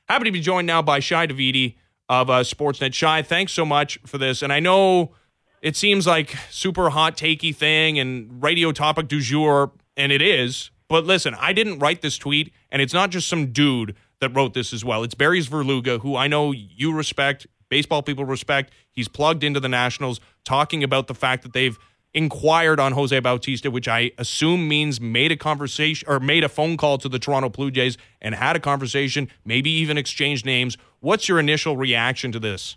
Happy to be joined now by Shi Davidi of Sportsnet. Shi, thanks so much for this. And I know it seems like super hot takey thing and radio topic du jour, and it is. But listen, I didn't write this tweet, and it's not just some dude that wrote this as well. It's Barry Svrluga, who I know you respect, baseball people respect. He's plugged into the Nationals, talking about the fact that they've inquired on Jose Bautista, which I assume means made a conversation or made a phone call to the Toronto Blue Jays and had a conversation, maybe even exchanged names. What's your initial reaction to this?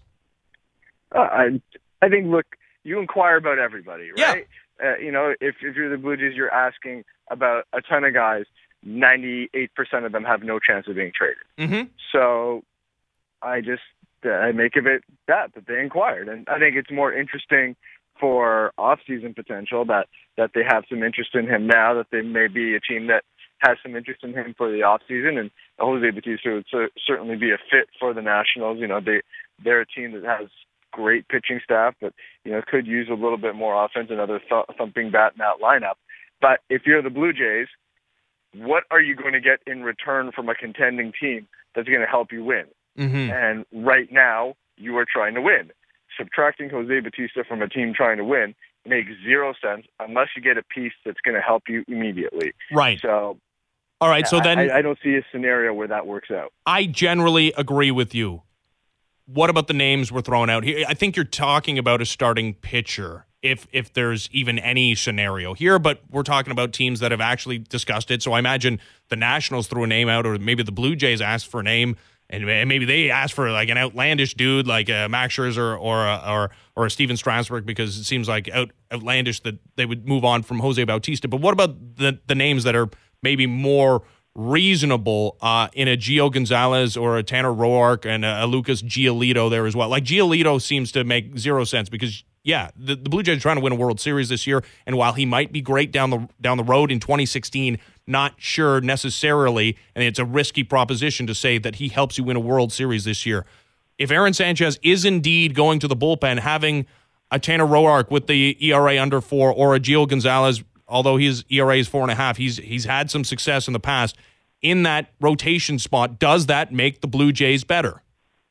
I think, look, you inquire about everybody, right? Yeah. If you're the Blue Jays, you're asking about a ton of guys. 98% of them have no chance of being traded. Mm-hmm. So I make of it that they inquired. And I think it's more interesting for off-season potential that they have some interest in him now, that they may be a team that has some interest in him for the off-season. And Jose Bautista would certainly be a fit for the Nationals. They're a team that has great pitching staff, but could use a little bit more offense, another thumping bat in that lineup. But if you're the Blue Jays, what are you going to get in return from a contending team that's going to help you win? Mm-hmm. And right now, you are trying to win. Subtracting Jose Bautista from a team trying to win makes zero sense unless you get a piece that's going to help you immediately. Right. So, all right. So then I don't see a scenario where that works out. I generally agree with you. What about the names we're throwing out here? I think you're talking about a starting pitcher, if there's even any scenario here, but we're talking about teams that have actually discussed it. So I imagine the Nationals threw a name out, or maybe the Blue Jays asked for a name, and maybe they asked for like an outlandish dude like Max Scherzer or a Steven Strasburg, because it seems like outlandish that they would move on from Jose Bautista. But what about the names that are maybe more reasonable in a Gio Gonzalez or a Tanner Roark and a Lucas Giolito there as well? Like Giolito seems to make zero sense because, yeah, the Blue Jays are trying to win a World Series this year, and while he might be great down the road in 2016, not sure necessarily, and it's a risky proposition to say that he helps you win a World Series this year. If Aaron Sanchez is indeed going to the bullpen, having a Tanner Roark with the ERA under 4 or a Gio Gonzalez, although his ERA is 4.5, he's had some success in the past in that rotation spot. Does that make the Blue Jays better?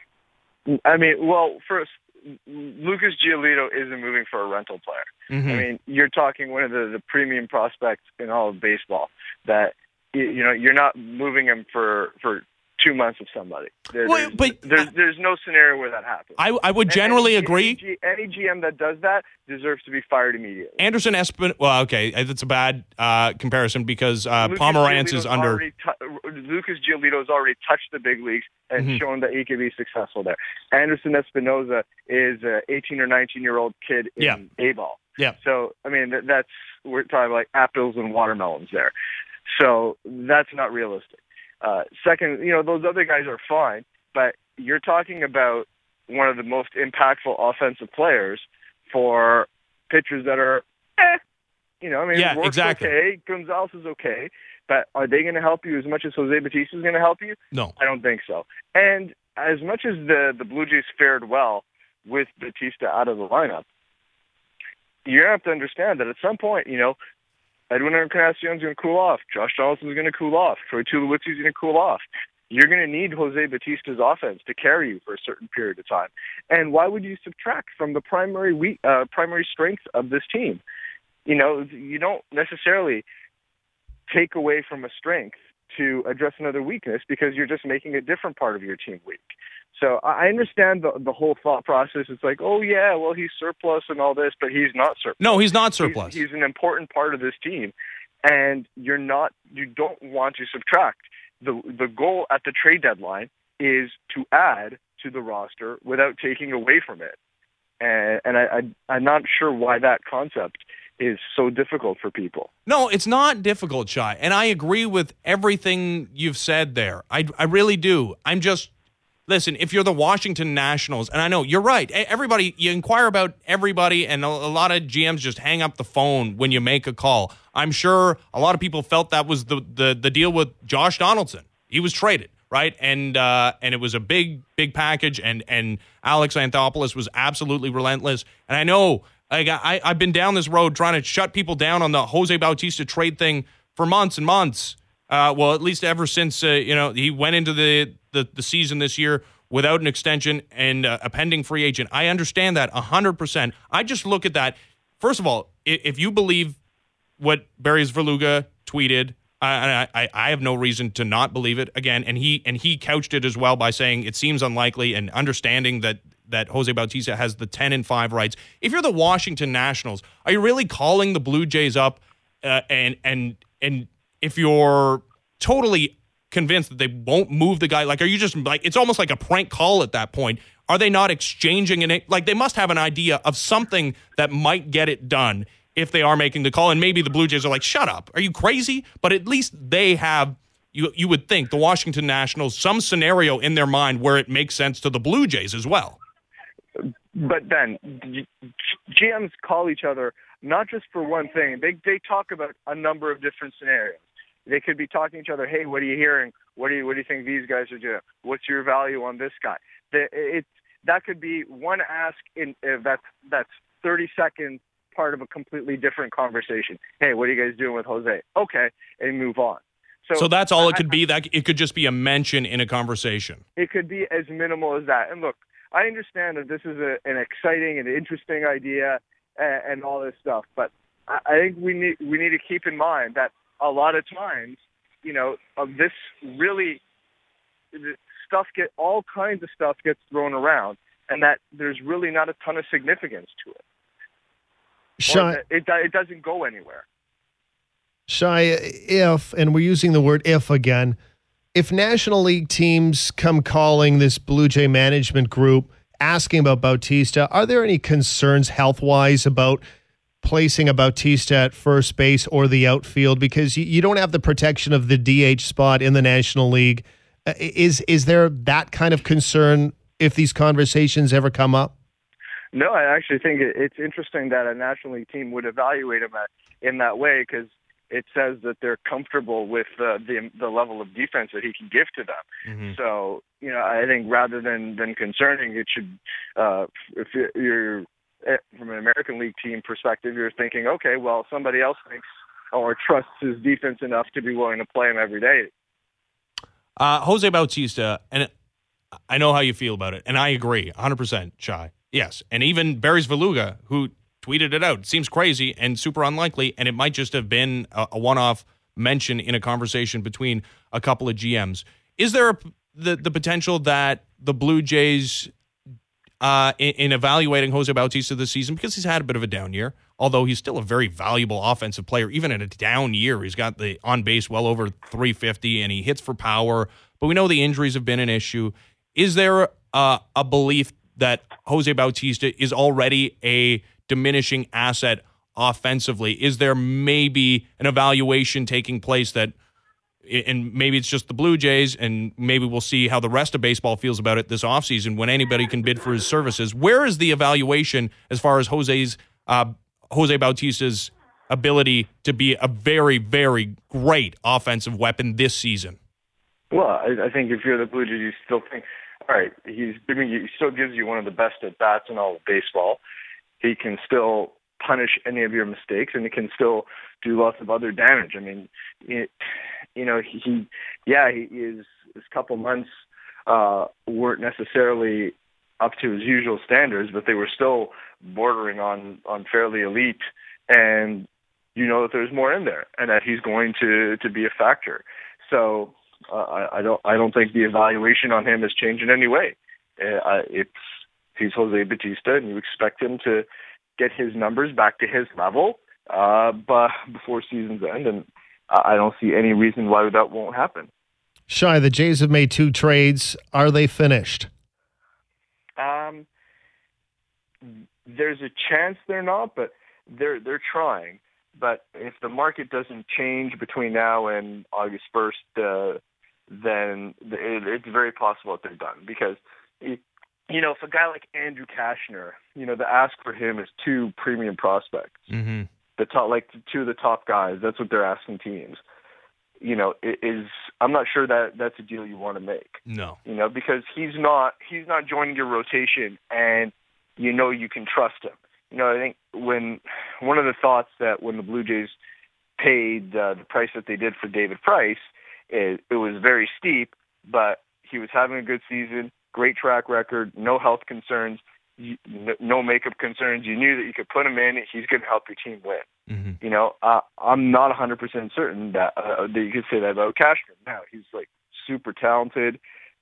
I mean, well, first, Lucas Giolito isn't moving for a rental player. Mm-hmm. I mean, you're talking one of the premium prospects in all of baseball that, you're not moving him for 2 months of somebody. There's no scenario where that happens. I would generally agree. Any GM that does that deserves to be fired immediately. Anderson Espinosa, well, okay, that's a bad comparison because Pomeranz is under. Lucas Giolito's already touched the big leagues and shown that he can be successful there. Anderson Espinosa is an 18 or 19-year-old kid in A-ball. Yeah. So, I mean, we're talking like apples and watermelons there. So that's not realistic. Second, those other guys are fine, but you're talking about one of the most impactful offensive players for pitchers that are, Roark's exactly. Okay, Gonzalez is okay, but are they going to help you as much as Jose Bautista is going to help you? No. I don't think so. And as much as the Blue Jays fared well with Bautista out of the lineup, you have to understand that at some point, Edwin Encarnacion is going to cool off. Josh Donaldson is going to cool off. Troy Tulowitzki is going to cool off. You're going to need Jose Bautista's offense to carry you for a certain period of time. And why would you subtract from the primary strength of this team? You don't necessarily take away from a strength to address another weakness because you're just making a different part of your team weak. So I understand the whole thought process. It's like, oh, yeah, well, he's surplus and all this, but he's not surplus. No, he's not surplus. He's an important part of this team, and you don't want to subtract. The goal at the trade deadline is to add to the roster without taking away from it. And I'm not sure why that concept is so difficult for people. No, it's not difficult, Shi, and I agree with everything you've said there. I really do. Listen, if you're the Washington Nationals, and I know you're right, everybody, you inquire about everybody, and a lot of GMs just hang up the phone when you make a call. I'm sure a lot of people felt that was the deal with Josh Donaldson. He was traded, right? And it was a big package, and Alex Anthopoulos was absolutely relentless. And I know I've been down this road trying to shut people down on the Jose Bautista trade thing for months and months. Well, at least ever since he went into the season this year without an extension and a pending free agent. I understand that 100%. I just look at that. First of all, if you believe what Barry Svrluga tweeted, I have no reason to not believe it. Again, and he couched it as well by saying it seems unlikely, and understanding that Jose Bautista has the 10-5 rights. If you're the Washington Nationals, are you really calling the Blue Jays up? And if you're totally convinced that they won't move the guy, like, are you just like, it's almost like a prank call at that point? Are they not exchanging it? Like, they must have an idea of something that might get it done if they are making the call. And maybe the Blue Jays are like, shut up, are you crazy? But at least they have, you would think, the Washington Nationals, some scenario in their mind where it makes sense to the Blue Jays as well. But then GMs call each other not just for one thing. They talk about a number of different scenarios. They could be talking to each other. Hey, what are you hearing? What do you think these guys are doing? What's your value on this guy? That could be one ask in that's 30 seconds, part of a completely different conversation. Hey, what are you guys doing with Jose? Okay, and move on. So that's all it could be. That it could just be a mention in a conversation. It could be as minimal as that. And look, I understand that this is an exciting and interesting idea and all this stuff, but I think we need to keep in mind that a lot of times, this really all kinds of stuff gets thrown around, and that there's really not a ton of significance to it. Shai, it doesn't go anywhere. Shai, and we're using the word if again, if National League teams come calling this Blue Jay management group asking about Bautista, are there any concerns health-wise about placing a Bautista at first base or the outfield? Because you don't have the protection of the DH spot in the National League. Is there that kind of concern if these conversations ever come up? No, I actually think it's interesting that a National League team would evaluate him in that way, because it says that they're comfortable with the level of defense that he can give to them. Mm-hmm. So, I think rather than concerning, it should, if you're from an American League team perspective, you're thinking, okay, well, somebody else thinks or trusts his defense enough to be willing to play him every day. Jose Bautista, and I know how you feel about it, and I agree 100%, Shai. Yes, and even Barry Svrluga, who tweeted it out, it seems crazy and super unlikely, and it might just have been a one-off mention in a conversation between a couple of GMs. Is there the potential that the Blue Jays, in evaluating Jose Bautista this season, because he's had a bit of a down year, although he's still a very valuable offensive player, even in a down year, he's got the on base well over 350 and he hits for power, but we know the injuries have been an issue. Is there a belief that Jose Bautista is already a diminishing asset offensively? Is there maybe an evaluation taking place that, and maybe it's just the Blue Jays, and maybe we'll see how the rest of baseball feels about it this offseason when anybody can bid for his services? Where is the evaluation as far as Jose Bautista's ability to be a very, very great offensive weapon this season? Well, I think if you're the Blue Jays, you still think, all right, he still gives you one of the best at-bats in all of baseball. He can still punish any of your mistakes, and he can still do lots of other damage. I mean, his couple months weren't necessarily up to his usual standards, but they were still bordering on fairly elite. And that there's more in there, and that he's going to be a factor. So I don't think the evaluation on him has changed in any way. He's Jose Bautista, and you expect him to get his numbers back to his level, but before season's end, and I don't see any reason why that won't happen. Shai, the Jays have made 2 trades. Are they finished? There's a chance they're not, but they're trying. But if the market doesn't change between now and August 1st, then it's very possible that they're done. Because, if a guy like Andrew Cashner, the ask for him is 2 premium prospects. Mm-hmm. The top, like 2 of the top guys, that's what they're asking teams. I'm not sure that that's a deal you want to make. No. Because he's not joining your rotation, and you can trust him. I think one of the thoughts that when the Blue Jays paid the price that they did for David Price it was very steep, but he was having a good season, great track record, no health concerns, no makeup concerns. You knew that you could put him in; he's going to help your team win. Mm-hmm. You know, I'm not 100% certain that you could say that about Cashman. Now he's like super talented.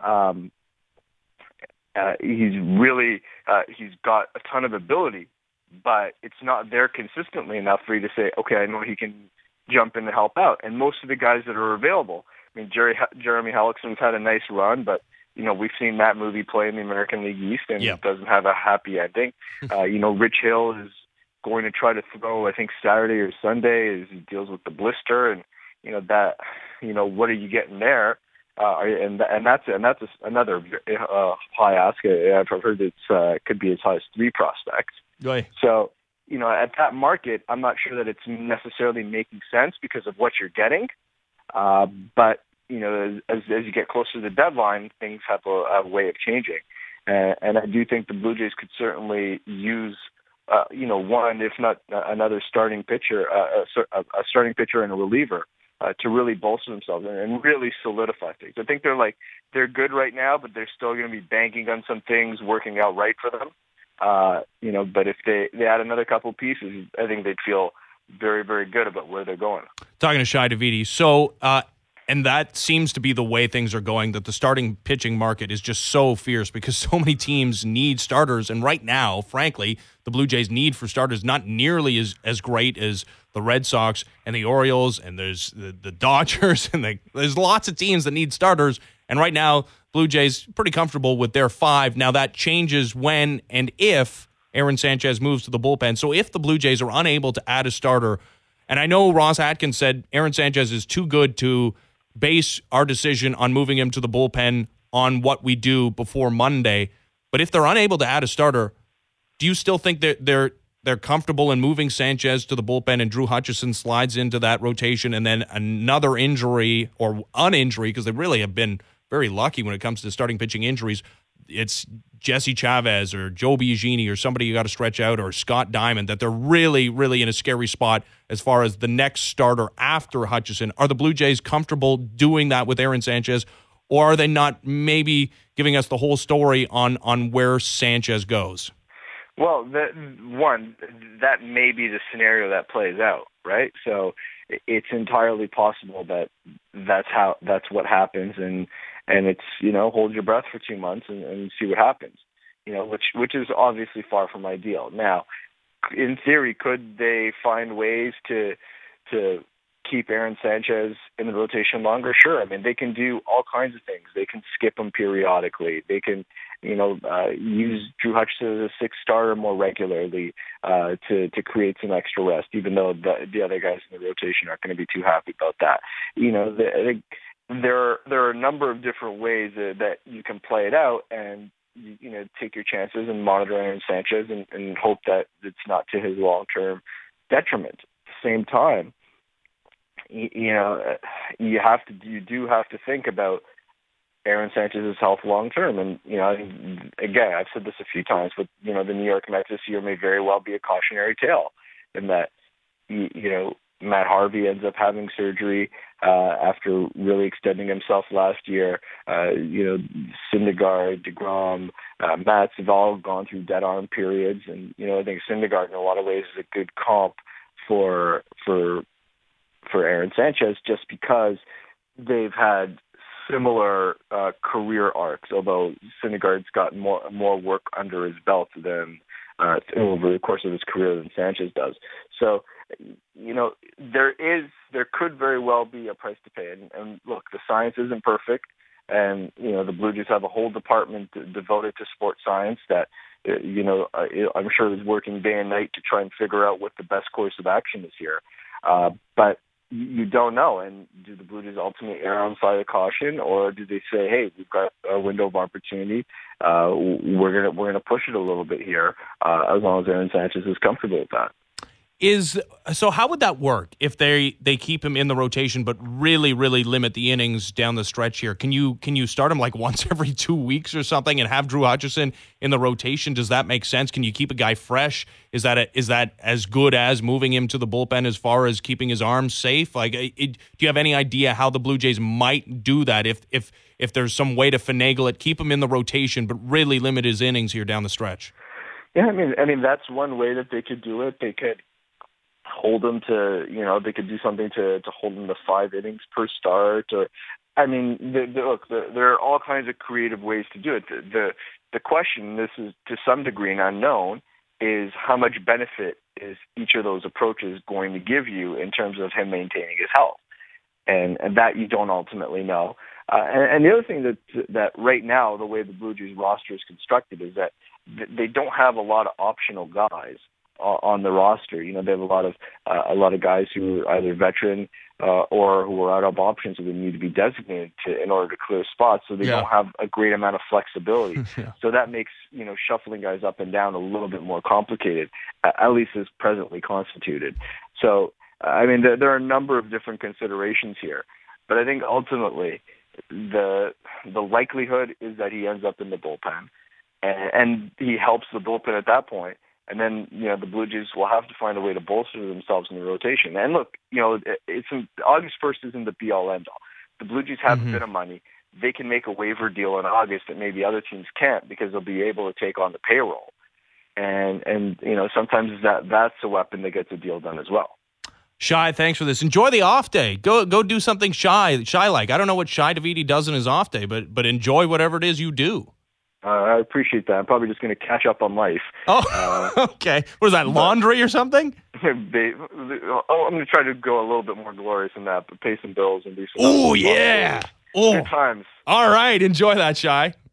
He's really he's got a ton of ability, but it's not there consistently enough for you to say, okay, I know he can jump in to help out. And most of the guys that are available, I mean, Jeremy Hellickson's had a nice run, but you know, we've seen Matt Moody play in the American League East, and it doesn't have a happy ending. You know, Rich Hill is going to try to throw, I think, Saturday or Sunday as he deals with the blister, and you know that. You know, what are you getting there? And that's another high ask. I've heard it could be as high as 3 prospects. Right. So, you know, at that market, I'm not sure that it's necessarily making sense because of what you're getting. But you know, as you get closer to the deadline, things have a way of changing. And I do think the Blue Jays could certainly use, you know, one, if not another starting pitcher, a starting pitcher and a reliever to really bolster themselves and really solidify things. I think they're good right now, but they're still going to be banking on some things working out right for them. You know, but if they add another couple pieces, I think they'd feel very, very good about where they're going. Talking to Shai Davidi. So, and that seems to be the way things are going, that the starting pitching market is just so fierce because so many teams need starters. And right now, frankly, the Blue Jays' need for starters not nearly as great as the Red Sox and the Orioles, and there's the Dodgers, and there's lots of teams that need starters. And right now, Blue Jays pretty comfortable with their 5. Now, that changes when and if Aaron Sanchez moves to the bullpen. So if the Blue Jays are unable to add a starter, and I know Ross Atkins said Aaron Sanchez is too good to base our decision on moving him to the bullpen on what we do before Monday. But if they're unable to add a starter, do you still think that they're comfortable in moving Sanchez to the bullpen and Drew Hutchison slides into that rotation, and then another injury or an injury, because they really have been very lucky when it comes to starting pitching injuries, it's Jesse Chavez or Joe Biagini or somebody you got to stretch out, or Scott Diamond, that they're really, really in a scary spot as far as the next starter after Hutchison. Are the Blue Jays comfortable doing that with Aaron Sanchez, or are they not maybe giving us the whole story on where Sanchez goes? Well, that may be the scenario that plays out, right? So it's entirely possible that that's what happens, and it's, you know, hold your breath for 2 months and see what happens, you know, which is obviously far from ideal. Now, in theory, could they find ways to keep Aaron Sanchez in the rotation longer? Sure. I mean, they can do all kinds of things. They can skip him periodically. They can, you know, use Drew Hutchison as a 6 starter more regularly to create some extra rest, even though the other guys in the rotation aren't going to be too happy about that. You know, there are a number of different ways that you can play it out, and you know, take your chances and monitor Aaron Sanchez and hope that it's not to his long-term detriment. At the same time, you know, you do have to think about Aaron Sanchez's health long-term. And, you know, again, I've said this a few times, but, you know, the New York Mets this year may very well be a cautionary tale in that, you know, Matt Harvey ends up having surgery after really extending himself last year. You know, Syndergaard, DeGrom, Matz have all gone through dead arm periods, and you know, I think Syndergaard in a lot of ways is a good comp for Aaron Sanchez, just because they've had similar career arcs. Although Syndergaard's gotten more work under his belt than over the course of his career than Sanchez does. So, you know, there could very well be a price to pay. And look, the science isn't perfect, and you know, the Blue Jays have a whole department devoted to sports science that, you know, I'm sure is working day and night to try and figure out what the best course of action is here. But you don't know. And do the Blue Jays ultimately err on the side of caution, or do they say, hey, we've got a window of opportunity, we're gonna push it a little bit here, as long as Aaron Sanchez is comfortable with that? So how would that work if they keep him in the rotation but really limit the innings down the stretch here? Can you start him like once every 2 weeks or something and have Drew Hutchison in the rotation? Does that make sense? Can you keep a guy fresh? Is that as good as moving him to the bullpen as far as keeping his arms safe? Like, do you have any idea how the Blue Jays might do that if there's some way to finagle it, keep him in the rotation but really limit his innings here down the stretch? Yeah, I mean that's one way that they could do it. They could hold them to, they could do something to hold them to 5 innings per start. Or, I mean, there are all kinds of creative ways to do it. The question, this is to some degree an unknown, is how much benefit is each of those approaches going to give you in terms of him maintaining his health, and that you don't ultimately know. And the other thing that right now, the way the Blue Jays roster is constructed is that they don't have a lot of optional guys on the roster. They have a lot of guys who are either veteran or who are out of options who need to be designated in order to clear spots. So they don't have a great amount of flexibility. Yeah. So that makes shuffling guys up and down a little bit more complicated, at least as presently constituted. So I mean, there are a number of different considerations here, but I think ultimately the likelihood is that he ends up in the bullpen, and he helps the bullpen at that point. And then, the Blue Jays will have to find a way to bolster themselves in the rotation. And look, August 1st isn't the be-all, end-all. The Blue Jays have a bit of money. They can make a waiver deal in August that maybe other teams can't because they'll be able to take on the payroll. And sometimes that's a weapon that gets a deal done as well. Shi, thanks for this. Enjoy the off day. Go do something Shi-like. I don't know what Shi Davidi does in his off day, but enjoy whatever it is you do. I appreciate that. I'm probably just going to catch up on life. Oh, okay. What is that, laundry or something? I'm going to try to go a little bit more glorious than that, but pay some bills and do some. Oh, yeah. Good times. All right. Enjoy that, Shi.